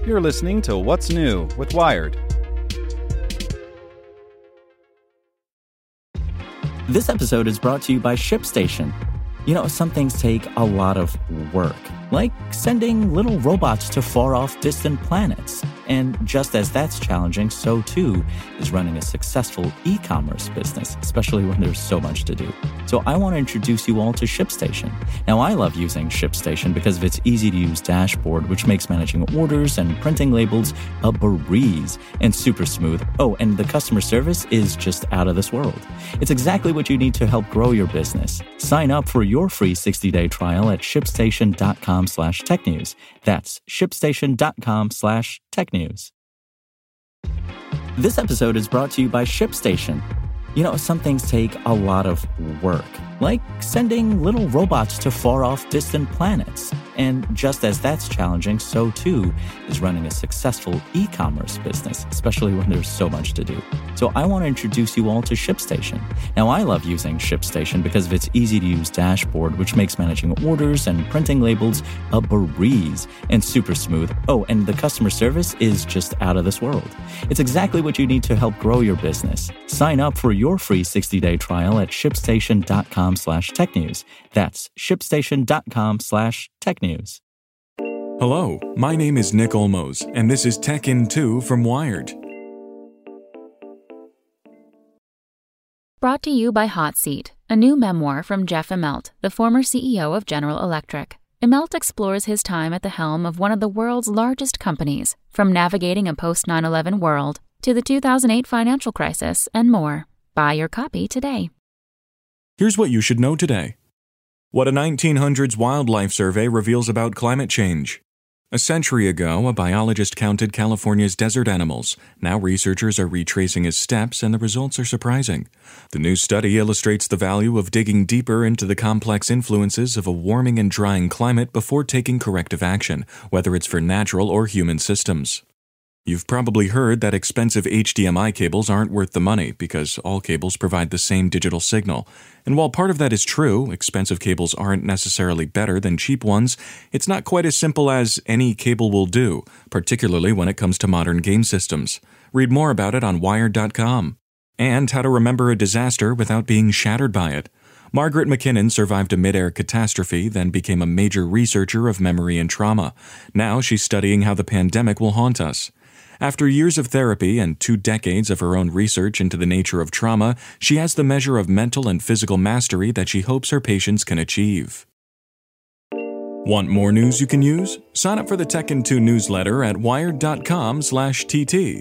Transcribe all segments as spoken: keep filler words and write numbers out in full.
You're listening to What's New with Wired. This episode is brought to you by ShipStation. You know, some things take a lot of work, like sending little robots to far-off distant planets. And just as that's challenging, so too is running a successful e-commerce business, especially when there's so much to do. So I want to introduce you all to ShipStation. Now, I love using ShipStation because of its easy-to-use dashboard, which makes managing orders and printing labels a breeze and super smooth. Oh, and the customer service is just out of this world. It's exactly what you need to help grow your business. Sign up for your free sixty-day trial at shipstation.com slash technews. That's shipstation.com slash technews. This episode is brought to you by ShipStation. You know, some things take a lot of work, like sending little robots to far-off distant planets. And just as that's challenging, so too is running a successful e-commerce business, especially when there's so much to do. So I want to introduce you all to ShipStation. Now, I love using ShipStation because of its easy-to-use dashboard, which makes managing orders and printing labels a breeze and super smooth. Oh, and the customer service is just out of this world. It's exactly what you need to help grow your business. Sign up for your free sixty-day trial at shipstation.com slash technews. That's shipstation.com slash technews. Hello, my name is Nick Olmos, and this is Tech In two from Wired. Brought to you by Hot Seat, a new memoir from Jeff Immelt, the former C E O of General Electric. Immelt explores his time at the helm of one of the world's largest companies, from navigating a post nine eleven world to the two thousand eight financial crisis and more. Buy your copy today. Here's what you should know today. What a nineteen hundreds wildlife survey reveals about climate change. A century ago, a biologist counted California's desert animals. Now researchers are retracing his steps, and the results are surprising. The new study illustrates the value of digging deeper into the complex influences of a warming and drying climate before taking corrective action, whether it's for natural or human systems. You've probably heard that expensive H D M I cables aren't worth the money because all cables provide the same digital signal. And while part of that is true, expensive cables aren't necessarily better than cheap ones, it's not quite as simple as any cable will do, particularly when it comes to modern game systems. Read more about it on Wired dot com. And how to remember a disaster without being shattered by it. Margaret McKinnon survived a mid-air catastrophe, then became a major researcher of memory and trauma. Now she's studying how the pandemic will haunt us. After years of therapy and two decades of her own research into the nature of trauma, she has the measure of mental and physical mastery that she hopes her patients can achieve. Want more news you can use? Sign up for the Tech In two newsletter at wired.com slash TT.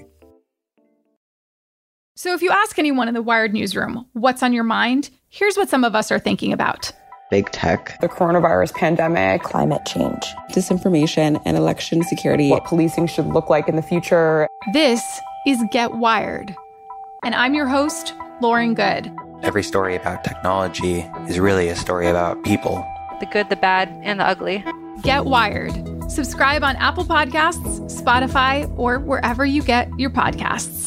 So if you ask anyone in the Wired newsroom, what's on your mind? Here's what some of us are thinking about. Big tech, the coronavirus pandemic, climate change, disinformation, and election security, what policing should look like in the future. This is Get Wired, and I'm your host, Lauren Good. Every story about technology is really a story about people. The good, the bad, and the ugly. Get Wired. Subscribe on Apple Podcasts, Spotify, or wherever you get your podcasts.